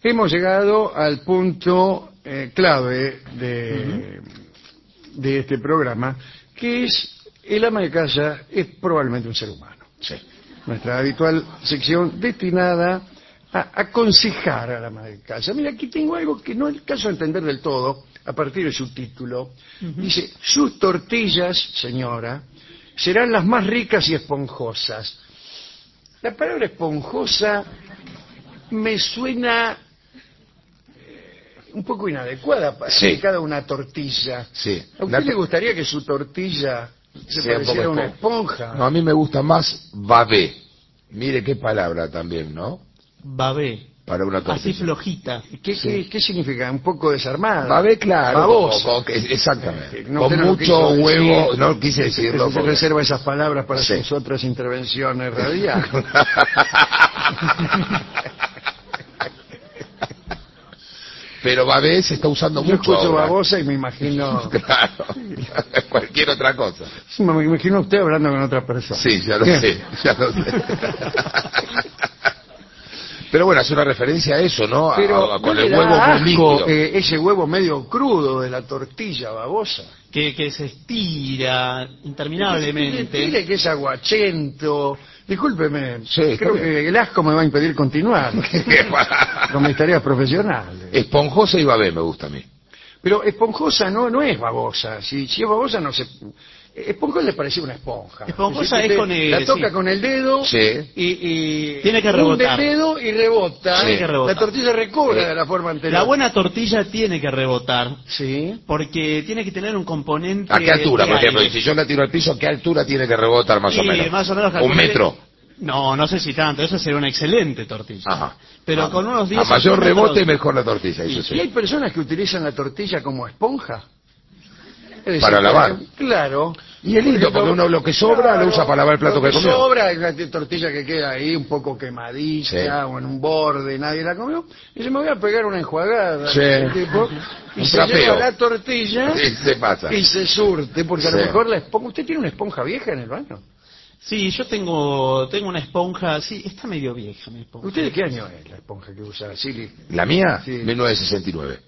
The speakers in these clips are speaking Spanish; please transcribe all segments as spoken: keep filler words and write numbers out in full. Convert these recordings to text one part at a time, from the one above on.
hemos llegado al punto eh, clave de, uh-huh. de este programa, que es el ama de casa es probablemente un ser humano. Sí. Nuestra habitual sección destinada a aconsejar a la ama de casa. Mira, aquí tengo algo que no alcanzo a entender del todo, a partir de su título. Uh-huh. Dice, sus tortillas, señora, serán las más ricas y esponjosas. La palabra esponjosa me suena eh, un poco inadecuada para sí. cada una tortilla. Sí. ¿A usted la le gustaría que su tortilla se sea pareciera a un una esponja? No, a mí me gusta más babé. Mire qué palabra también, ¿no? Babé. Para una tortilla. Así flojita. ¿Qué, sí. qué, ¿Qué significa? ¿Un poco desarmada? Babé, claro. Babosa. Con, con, exactamente. No, con no mucho huevo, decir, no quise decirlo. Se porque... reserva esas palabras para sí. sus otras intervenciones radiales. Pero babé se está usando Yo mucho escucho ahora. babosa y me imagino... Claro, cualquier otra cosa. Sí, me imagino usted hablando con otra persona. Sí, ya lo Bien. sé, ya lo sé. Pero bueno, es una referencia a eso, ¿no? Pero a, a, con ¿no el le huevo da muy asco, líquido. eh, ese huevo medio crudo de la tortilla babosa? Que, que se estira interminablemente. Dile que es aguachento. Discúlpeme, sí, creo que el asco me va a impedir continuar con mis tareas profesionales. Esponjosa y babé me gusta a mí. Pero esponjosa no no es babosa. Si, si es babosa no se... Esponjosa le parecía una esponja. Esponjosa es, es con el... La toca sí. con el dedo sí. y, y... Tiene que rebotar. el dedo y rebota. Sí. Tiene que rebotar. La tortilla recobra sí. de la forma anterior. La buena tortilla tiene que rebotar. Sí. Porque tiene que tener un componente... ¿A qué altura, por ejemplo? Aire. Si yo la tiro al piso, ¿a qué altura tiene que rebotar más sí, o menos? más o menos... ¿Un metro? No, no sé si tanto. Eso sería una excelente tortilla. Ajá. Pero ah. con unos diez... A mayor centímetros... rebote, mejor la tortilla. Eso ¿Y, sí. ¿Y hay personas que utilizan la tortilla como esponja? Es decir, para lavar. Claro. Y es lindo, porque uno lo que sobra claro, lo usa para lavar el plato lo que, que comió. sobra es la tortilla que queda ahí un poco quemadita sí. o en un borde, nadie la comió. Y se me voy a pegar una enjuagada. Sí. Tipo, y un se trapeo. lleva la tortilla y se pasa. Y se surte, porque sí. a lo mejor la esponja... ¿Usted tiene una esponja vieja en el baño? Sí, yo tengo tengo una esponja, sí, está medio vieja mi esponja. ¿Usted de qué año es la esponja que usa, Silly? ¿La mía? Sí. mil novecientos sesenta y nueve.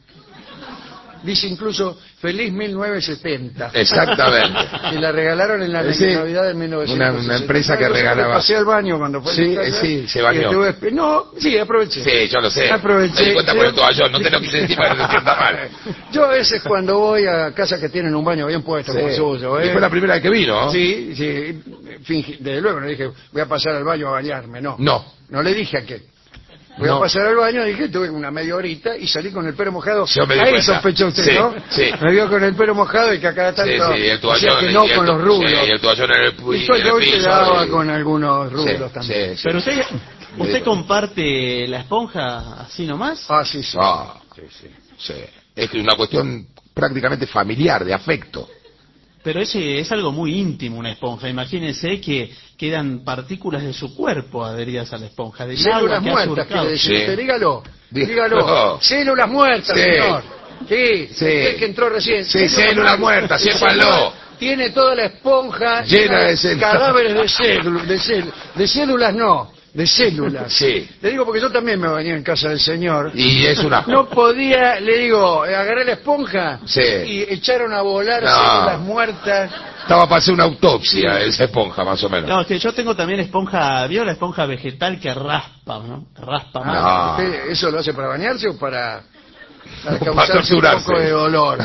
Dice incluso, feliz mil novecientos setenta. Exactamente. Y la regalaron en la sí. Navidad de mil novecientos setenta. Una, una empresa que regalaba. Pasé al baño cuando fue. Sí, casa, sí, se bañó. Estuve... No, sí, aproveché. Sí, yo lo sé. Aproveché. Me di cuenta por el toallón, no te lo quise decir para que no te sienta mal. Yo a veces cuando voy a casas que tienen un baño bien puesto, sí. como suyo, ¿eh? Y fue la primera vez que vino, ¿no? Sí, sí. Fingi... Desde luego no dije, voy a pasar al baño a bañarme, no. No. No le dije a qué. Voy no. a pasar al baño, dije, tuve una media horita y salí con el pelo mojado. Yo me di Ahí cuenta. sospechó usted, sí, ¿no? Sí. Me vio con el pelo mojado y que a cada tanto sí, sí, el toallón, decía que no y con el, los rulos. Sí, y el toallón en el, y el, el piso. quedaba y... con algunos rulos sí, también. Sí, sí. Pero usted, ¿usted comparte la esponja así nomás? Ah, sí, sí. Ah, sí, sí. sí. Es una cuestión prácticamente familiar, de afecto. Pero ese es algo muy íntimo, una esponja. Imagínense que quedan partículas de su cuerpo adheridas a la esponja. De células muertas, quiere decir. Sí. Dígalo, dígalo. Oh. Células muertas, sí. señor. Sí, sí. El que entró recién. Sí, células muertas, sépanlo. Tiene toda la esponja llena de células. Cadáveres de células, de, cél de células no. De células. Sí. Le digo porque yo también me bañé en casa del señor. Y es una... No podía, le digo, agarré la esponja sí. y echaron a volar no. células muertas. Estaba para hacer una autopsia sí. esa esponja, más o menos. No, es que yo tengo también esponja, ¿vio la esponja vegetal que raspa, no? Raspa más. Ah, no. ¿Usted eso lo hace para bañarse o para, para causarse un poco de dolor?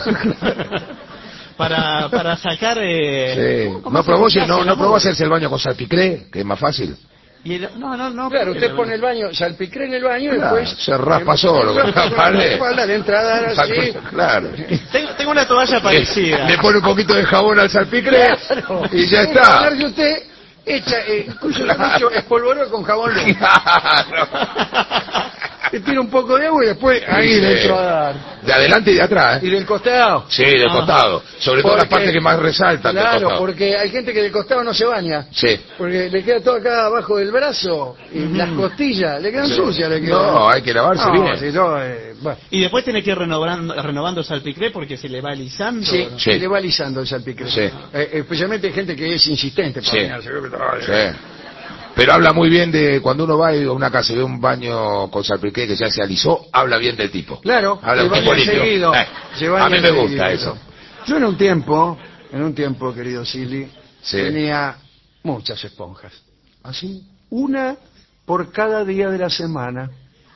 para para sacar... Eh, sí. ¿No probó, no, no probó hacerse el baño con salpicré, que es más fácil? Y el, no, no, no. Claro, usted pone el baño, salpicré en el baño y claro, después... se raspa solo. La le entrada así. Claro. Tengo, tengo una toalla parecida. Le pone un poquito de jabón al salpicré claro. y ya está. Y usted echa, eh, incluso claro. espolvoró con jabón. Claro. Le tira un poco de agua y después ahí sí. le entró a dar. De adelante y de atrás, ¿eh? ¿Y del costado? Sí, del ah. costado. Sobre todo las partes que más resaltan. Claro, porque hay gente que del costado no se baña. Sí. Porque le queda todo acá abajo del brazo y mm. las costillas le quedan sí. sucias. Le quedan. No, hay que lavarse no, bien. Si no, eh, bueno. Y después tiene que ir renovando, renovando el salpicré porque se le va alisando. Sí, ¿no? sí. se le va alisando el salpicré. Sí. Eh, especialmente gente que es insistente para sí. bañarse. Sí. Pero habla muy bien de cuando uno va a una casa y ve un baño con salpiqué que ya se alisó, habla bien del tipo. Claro, habla se un tipo baña limpio. seguido. Eh, se baña a mí me seguido. gusta eso. Yo en un tiempo, en un tiempo, querido Silly, Sí. tenía muchas esponjas. ¿Ah, sí? Una por cada día de la semana.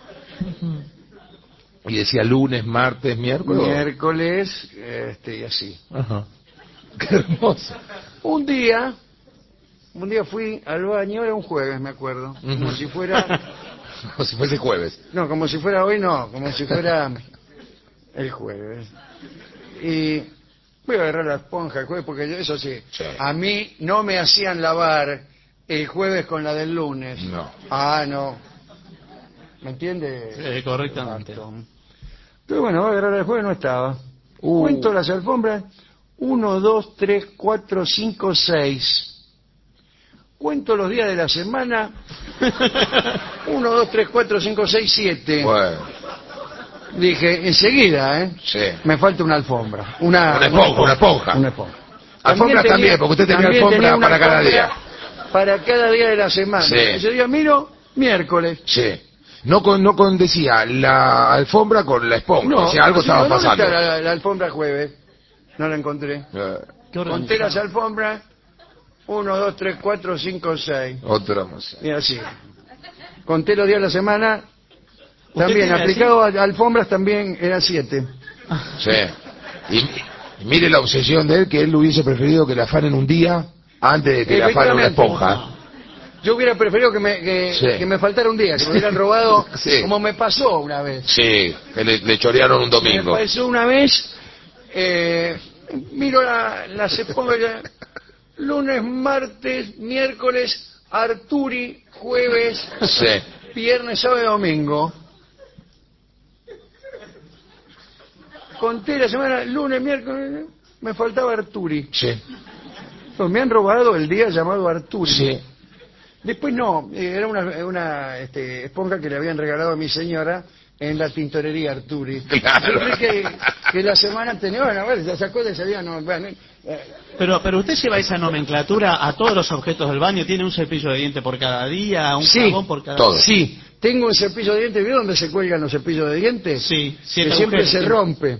Y decía lunes, martes, miércoles. Miércoles, este, y así. Ajá. Qué hermoso. Un día, un día fui al baño, era un jueves, me acuerdo, como Ujú. si fuera, Como si fuese jueves. no, como si fuera hoy, no, como si fuera el jueves. Y voy a agarrar la esponja el jueves, porque yo- eso sí, Sí. a mí no me hacían lavar el jueves con la del lunes. No. Ah, no. ¿Me entiende? Eh, correctamente. Exacto. Pero bueno, voy a agarrar el jueves, no estaba. Uh. Cuento las alfombras. Uno, dos, tres, cuatro, cinco, seis. Cuento los días de la semana. Uno, dos, tres, cuatro, cinco, seis, siete. Bueno, Dije, enseguida, ¿eh? sí. Me falta una alfombra. Una, Una esponja, una esponja. Una esponja. Alfombra también, porque usted tenía también alfombra tenía una para cada alfombra día. Para cada día de la semana. Sí. Ese día miro, miércoles. Sí. No con, no con decía la alfombra con la esponja. O sea, algo sí, estaba ¿dónde pasando. está la, la alfombra jueves? No la encontré. Eh, Qué Conté organizado. las alfombras. Uno, dos, tres, cuatro, cinco, seis. otra más. Y así. Conté los días de la semana. También, tiene aplicado a alfombras, también era siete. Sí. Y, y mire la obsesión de él, que él hubiese preferido que le afanen un día antes de que le afanen una Efectivamente. esponja. Yo hubiera preferido que me, que, Sí. que me faltara un día, que me hubieran robado, Sí. como me pasó una vez. Sí, que le, le chorearon un Me domingo. pasó una vez, eh, miro la, las esponjas, ya, lunes, martes, miércoles, Arturi, jueves, Sí. viernes, sábado y domingo. Conté la semana, lunes, miércoles, me faltaba Arturi. Sí. Pues me han robado el día llamado Arturi. Sí. Después no, eh, era una, una este, esponja que le habían regalado a mi señora en la tintorería Arturi. Claro. Yo creí que, que la semana tenía, bueno, a ver, esas cosas sabían, no, bueno, eh, Pero, pero usted lleva esa nomenclatura a todos los objetos del baño. ¿Tiene un cepillo de diente por cada día, un Sí, jabón por cada todo. sí, tengo un cepillo de dientes, ¿vio dónde se cuelgan los cepillos de dientes? Sí, Que siete siempre agujeros, se sí. rompe.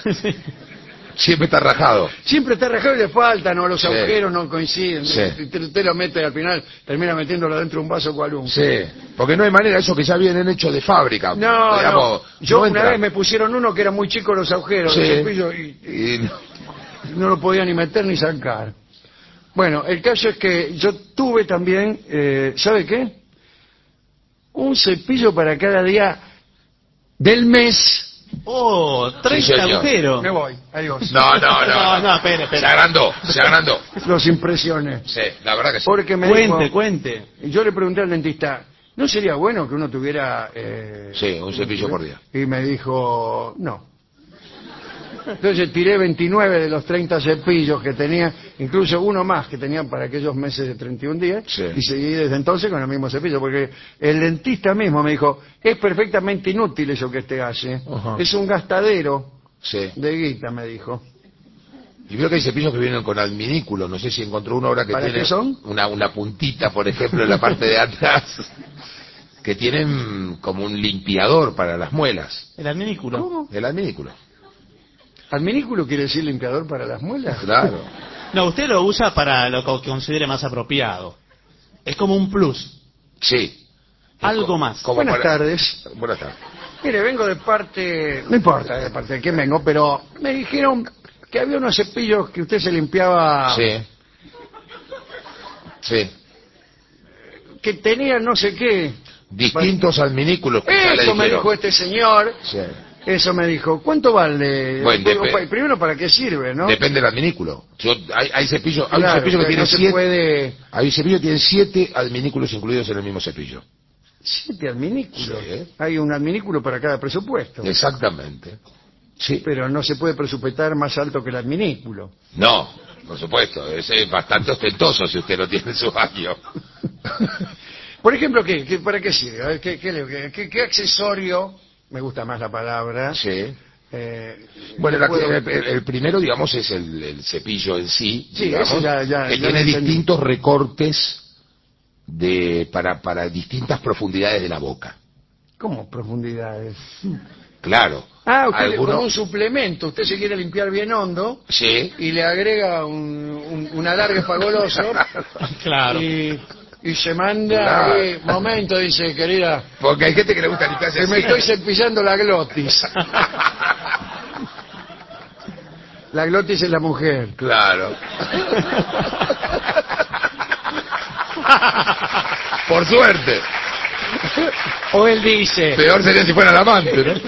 Siempre está rajado. Siempre está rajado y le faltan, o los Sí. agujeros no coinciden. Sí. Usted, usted lo mete y al final termina metiéndolo dentro de un vaso cual un. Sí. Porque no hay manera, eso que ya vienen hechos de fábrica. No, digamos, no. Yo no una entra. vez me pusieron uno que era muy chico los agujeros Sí. del cepillo y, Y- y no lo podía ni meter ni sacar. Bueno, el caso es que yo tuve también, eh, ¿sabe qué? Un cepillo para cada día del mes. Oh, treinta Sí, señor. agujeros. Me voy, adiós. No, no, no. No, no, espere, espere. Se agrandó, se agrandó. Los impresiones. Sí, la verdad que sí. Porque me Cuente, dijo, cuente. y yo le pregunté al dentista, ¿no sería bueno que uno tuviera... eh, Sí, un cepillo por día. Y me dijo, no. Entonces tiré veintinueve de los treinta cepillos que tenía, incluso uno más que tenían para aquellos meses de treinta y un días, Sí. y seguí desde entonces con el mismo cepillo, porque el dentista mismo me dijo, es perfectamente inútil eso que usted hace, Ajá. es un gastadero Sí. de guita, me dijo. Y veo que hay cepillos que vienen con adminículos. No sé si encontró uno ahora que ¿Para tiene qué son? Una, una puntita, por ejemplo, en la parte de atrás, que tienen como un limpiador para las muelas. El adminículo. ¿Cómo? El adminículo. ¿Adminículo quiere decir limpiador para las muelas? Claro. No, usted lo usa para lo que considere más apropiado. Es como un plus. Sí. Algo Co- más. como Buenas para- tardes. Buenas tardes. Mire, vengo de parte, no importa de parte de quién vengo, pero me dijeron que había unos cepillos que usted se limpiaba, Sí. Sí. que tenían no sé qué. Distintos adminículos. que ya le Eso me dijeron. dijo este señor, Sí. eso me dijo. ¿Cuánto vale? Bueno, Digo, depe- pa- primero, ¿para qué sirve, no? Depende del adminículo. Yo- hay, hay cepillos, hay Claro, un cepillo que tiene no se siete, puede... hay un cepillo que tiene siete adminículos incluidos en el mismo cepillo. Siete adminículos. Sí. Hay un adminículo para cada presupuesto. Exactamente. Sí. Pero no se puede presupuestar más alto que el adminículo. No, por supuesto, es, es bastante ostentoso si usted no tiene su baño. Por ejemplo, ¿qué, qué, ¿para qué sirve? A ver, ¿qué, qué, le- qué- qué accesorio, me gusta más la palabra, Sí. eh, Bueno, le la- puedo- el, el- el primero, digamos, es el, el cepillo en sí, Sí, digamos, eso ya- ya- que ya tiene lo entendí. distintos recortes de para para distintas profundidades de la boca. ¿Cómo profundidades? Claro. Ah, usted le- ¿Alguno? como un suplemento. Usted se quiere limpiar bien hondo Sí. y le agrega un, un, un alargue fagoloso Claro. y, y se manda... Claro. eh, momento, dice, querida, Porque hay gente que le gusta limpiarse que me así. estoy cepillando la glotis. La glotis es la mujer. Claro. Por suerte. O él dice... Peor sería si fuera el amante, ¿no?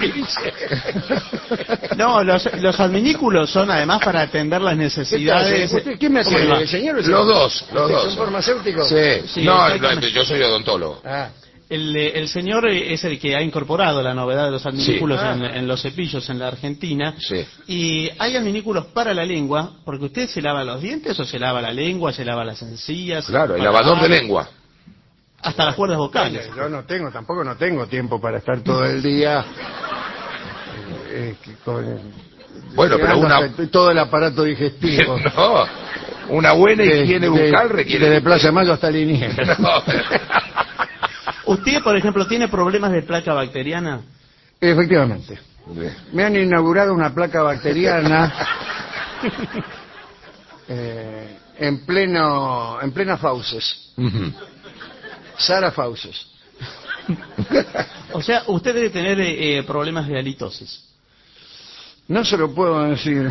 No, los, los adminículos son además para atender las ¿Qué tal, necesidades. señor? ¿Usted- ¿Quién me ¿Cómo hace? le va? ¿El señor o el Los señor? dos, los ¿Usted dos. ¿Son farmacéuticos? Sí. Sí, No, exactamente. no, yo soy odontólogo. Ah, El, eh, el señor eh, es el que ha incorporado la novedad de los adminículos Sí. Ah. en, en los cepillos en la Argentina. Sí. Y hay adminículos para la lengua, porque usted se lava los dientes o se lava la lengua, se lava las encías. Claro, el para- lavador de lengua. Hasta las cuerdas vocales. yo no tengo, tampoco no tengo tiempo para estar todo el día eh, eh, con, Bueno, pero llegando una... hasta todo el aparato digestivo. No, una buena De- higiene de- bucal requiere... Desde Plaza de Mayo hasta Liniers. No. ¿Usted, por ejemplo, tiene problemas de placa bacteriana? Efectivamente. Me han inaugurado una placa bacteriana eh, en pleno en plena Fauces. Ujú. Sara Fauces. O sea, usted debe tener eh, eh, problemas de halitosis. No se lo puedo decir.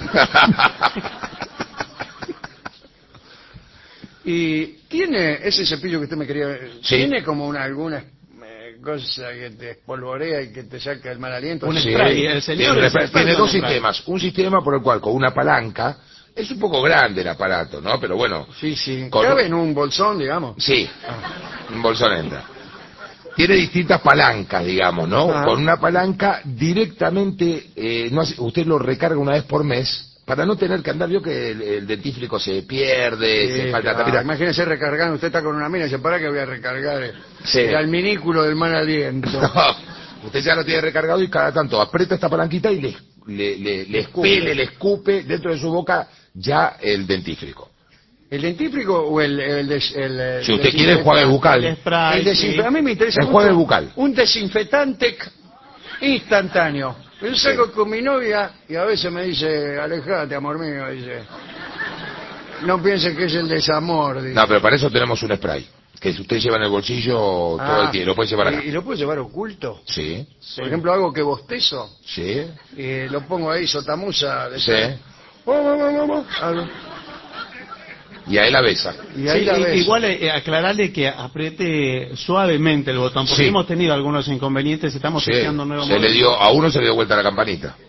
Y tiene ese cepillo que usted me quería... Sí. Tiene como una alguna eh, cosa que te espolvorea y que te saca el mal aliento. Un Sí. spray, el señor tiene, es tiene experto en dos spray. sistemas. Un sistema por el cual con una palanca, es un poco grande el aparato, ¿no? Pero bueno, Sí, sí. Con- Cabe en un bolsón, digamos. sí, un bolsón entra. Tiene distintas palancas, digamos, ¿no? Ah. Con una palanca directamente, eh, no hace- usted lo recarga una vez por mes, para no tener que andar, yo que el, el dentífrico se pierde, se Sí, falta claro. tapita. Imagínese recargando, usted está con una mina y dice, para que voy a recargar el, Sí. el alminículo del mal aliento. No, usted ya lo tiene recargado y cada tanto aprieta esta palanquita y le, le, le, le Escupe. expele, le escupe dentro de su boca ya el dentífrico. ¿El dentífrico o el... el, des- el, el Si usted quiere, desinfectante? enjuague bucal. El spray, El desinfe- sí. A mí me interesa Enjuague mucho bucal. un desinfectante instantáneo. Yo salgo con mi novia y a veces me dice, alejate, amor mío, dice. No piense que es el desamor, dice. No, pero para eso tenemos un spray, que si usted lleva en el bolsillo todo Ah, el tiempo, lo puede llevar acá. ¿Y, y lo puede llevar oculto? Sí, Por ejemplo, algo que bostezo, sí, y lo pongo ahí, sotamusa. de- sí. Algo. Y ahí la besa. Y ahí Sí, la i- ves. igual eh, aclararle que apriete suavemente el botón, porque Sí. hemos tenido algunos inconvenientes, estamos Sí, testeando un nuevo se le modelo. dio, a uno se le dio vuelta la campanita.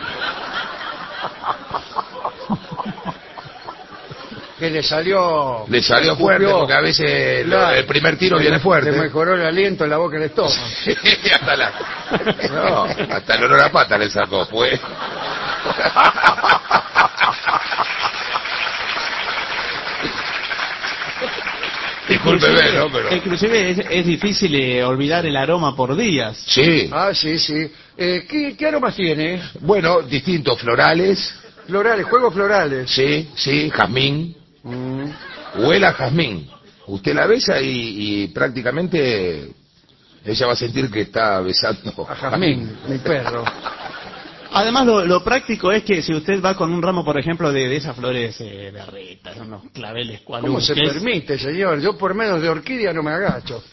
Que le salió... Le salió escupió. fuerte porque a veces lo- Claro. el primer tiro viene fuerte. Le mejoró el aliento en la boca y el estómago. Sí, hasta la, no, hasta el olor a pata le sacó, pues. Discúlpeme, ¿no? Pero... Inclusive es, es difícil eh, olvidar el aroma por días. Sí, Ah, sí, sí. Eh, ¿qué, ¿Qué aromas tiene? bueno, distintos florales, Florales, juegos florales. sí, sí, jazmín, Mm. huela a jazmín. Usted la besa y, y prácticamente ella va a sentir que está besando A Jazmín, mi perro. Además, lo, lo práctico es que si usted va con un ramo, por ejemplo, de, de esas flores eh, de ritas, unos claveles cual ¿Cómo se que es- permite, señor? Yo por menos de orquídea no me agacho.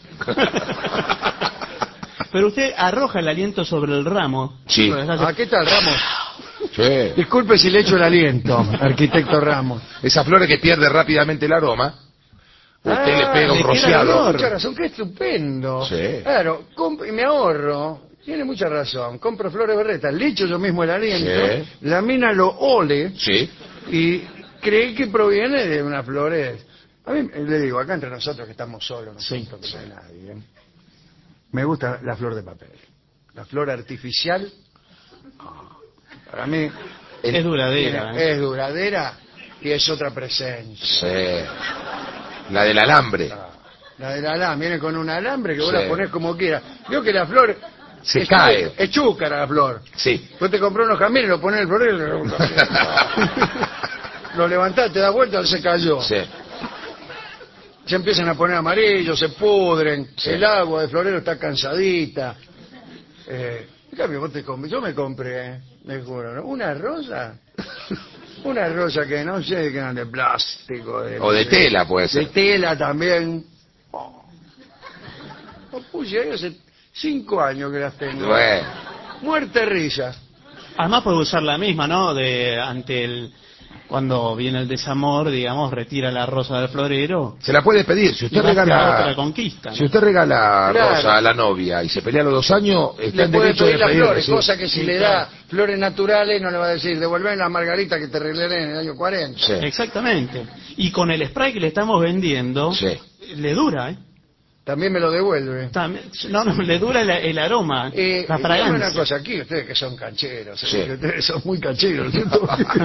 Pero usted arroja el aliento sobre el ramo. Sí. Lo hace- Ah, ¿qué tal, Ramos? Sí. Disculpe si le echo el aliento, arquitecto Ramos. Esas flores que pierde rápidamente el aroma, usted le pega un le queda rociado. olor. Mucha razón, qué estupendo. Sí. Claro, comp- y me ahorro. Tiene mucha razón. Compro flores berretas, le echo yo mismo el aliento, Sí. la mina lo ole Sí, y cree que proviene de unas flores. A mí, le digo, acá entre nosotros que estamos solos, no Sí, siento que sea nadie. ¿eh? Me gusta la flor de papel. La flor artificial, ah, para mí es duradera. tiene- ¿eh? es duradera y es otra presencia. sí. La del alambre. Ah, La de la alambre, viene con un alambre que vos Sí. la ponés como quieras. Vio que la flor Se es cae. chu- es chúcara la flor. Sí. Vos te comprás unos jamines, lo ponés en el florero, lo, lo levantás, te das vuelta, se cayó. Sí. se empiezan a poner amarillos, se pudren, Sí. el agua de florero está cansadita. Eh, en cambio, vos te comp- yo me compré, me juro, ¿no? Una rosa, una rosa que no sé, que eran de plástico. De, O de tela, puede De ser. tela también. Oh. Lo puse ahí hace cinco años que las tengo. Bueno. Muerte risa. Además puede usar la misma, ¿no? De ante el cuando viene el desamor, digamos, retira la rosa del florero. Se la puede pedir. Si Y usted va hacia regala... otra conquista, ¿no? Si usted regala Claro. rosa a la novia y se pelea a los dos años, está Le en puede derecho de pedir las pedirle, flores, sí. cosa que si Sí, le claro. da flores naturales no le va a decir, devolverme las margaritas que te regalé en el año cuarenta. Sí. Exactamente. Y con el spray que le estamos vendiendo, Sí. le dura, ¿eh? También me lo devuelve. También- no, no, le dura el, el aroma, Eh, la dígame fragancia. una cosa aquí, ustedes que son cancheros, Sí. que ustedes son muy cancheros, ¿cierto?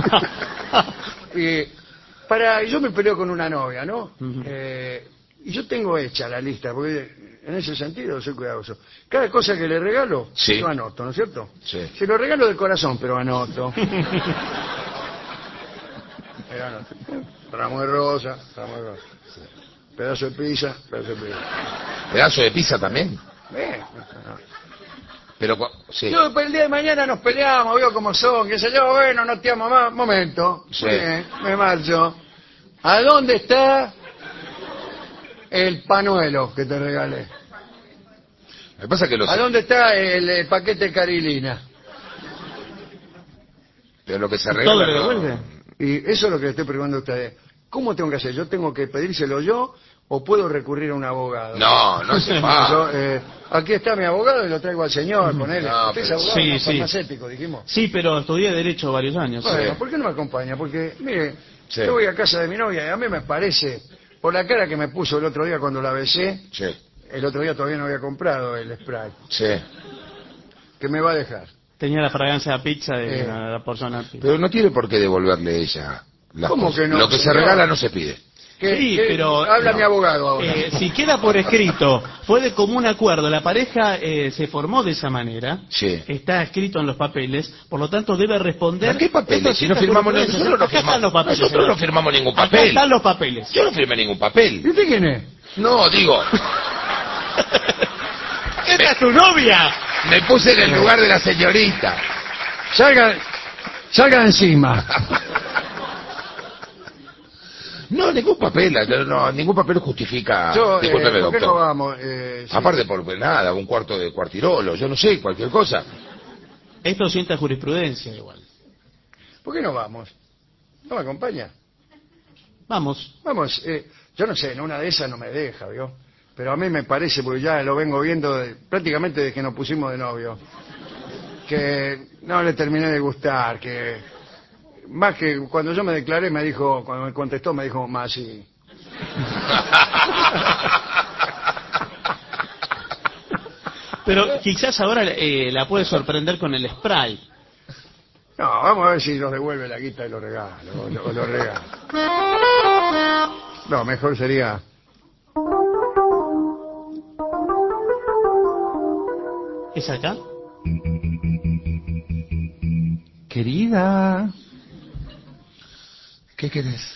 Eh, para, yo me peleo con una novia, ¿no? Ujú. Eh, y yo tengo hecha la lista, porque en ese sentido soy cuidadoso. Cada cosa que le regalo, Sí. yo anoto, ¿no es cierto? Sí. Se lo regalo de corazón, pero anoto. Pero anoto. Ramo de rosa, ramo de rosa. Pedazo de pizza, pedazo de pizza. Pedazo de pizza también. Bien. Pero, cua- sí. Yo después el día de mañana nos peleamos, veo cómo son, qué sé yo, bueno, no te amo más. Momento, Sí. muy bien, me marcho. ¿A dónde está el panuelo que te regalé? Me pasa que los... ¿A dónde está el, eh, paquete Carilina? Pero lo que se ¿Todo regala... le no- devuelve? Y eso es lo que le estoy preguntando a ustedes. ¿Cómo tengo que hacer? ¿Yo tengo que pedírselo yo o puedo recurrir a un abogado? No, no se va. Yo, eh, aquí está mi abogado y lo traigo al señor, ponele. No, Usted es pero- abogado, Sí, no, sí. farmacéutico, dijimos. Sí, pero estudié Derecho varios años. Bueno, Sí. ¿por qué no me acompaña? Porque, mire, Sí. yo voy a casa de mi novia y a mí me parece, por la cara que me puso el otro día cuando la besé, Sí, el otro día todavía no había comprado el spray, sí. que me va a dejar. Tenía la fragancia de pizza de Eh. la, la persona. Pero no tiene por qué devolverle ella las ¿Cómo cosas. que no, Lo que se señor? regala no se pide. ¿Qué- Sí, qué- pero... Habla no. mi abogado ahora. Eh, si queda por escrito, fue de común acuerdo, la pareja eh, se formó de esa manera, Sí. está escrito en los papeles, por lo tanto debe responder... ¿A qué papeles? Esto Si no cita firmamos jurisprudencia, nosotros no acá están firmamos. los papeles. Nosotros señor. no firmamos ningún Acá papel. están los papeles. Yo no firmé ningún papel. ¿Y usted quién es? No, digo, ¡Esta es tu novia! me puse en el lugar de la señorita. Salga, salga de encima. No, ningún papel, no, no, ningún papel justifica. Yo, eh, Discúlpeme, ¿por qué no doctor. vamos? Eh, sí. Aparte por nada, un cuarto de cuartirolo, yo no sé, cualquier cosa. Esto sienta jurisprudencia igual. ¿Por qué no vamos? ¿No me acompaña? Vamos. Vamos, eh, yo no sé, en una de esas no me deja, ¿vio? Pero a mí me parece, porque ya lo vengo viendo de- prácticamente desde que nos pusimos de novio, que no le terminé de gustar, que más que cuando yo me declaré me dijo, cuando me contestó me dijo, más sí. Pero quizás ahora eh, la puede sorprender con el spray. No, vamos a ver si nos devuelve la guita y lo regalo, o lo, o lo regalo. No, mejor sería... ¿Es acá? Querida, ¿Qué querés?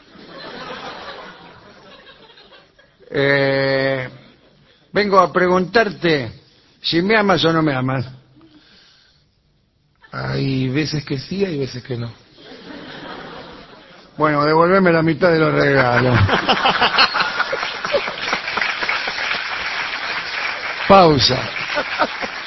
eh, vengo a preguntarte si me amas o no me amas. Hay veces que sí, hay veces que no. Bueno, devolveme la mitad de los regalos. Pausa.